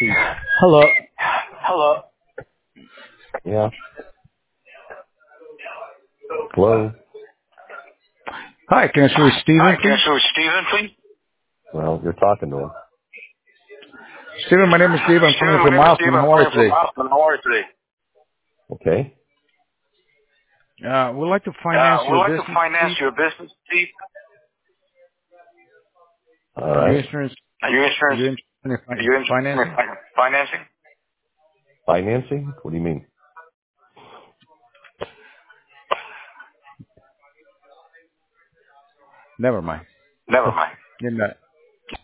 Steve. Hello. Hello. Yeah. Hello. Hi, can I speak with Stephen, Hi, can I please? speak with Stephen, please? Well, you're talking to him. Stephen, my name is Steve. I'm calling Stephen, you my from name is Steve. Austin. I'm How are you calling from today? Austin. How are you today? Okay. We'd like to finance We'd your like to business, finance Steve. your business, Steve. All Are you right. interested? Are you Are you interested? interested Are in you interested in financing? financing? Financing? What do you mean? Never mind. Never mind. You're not.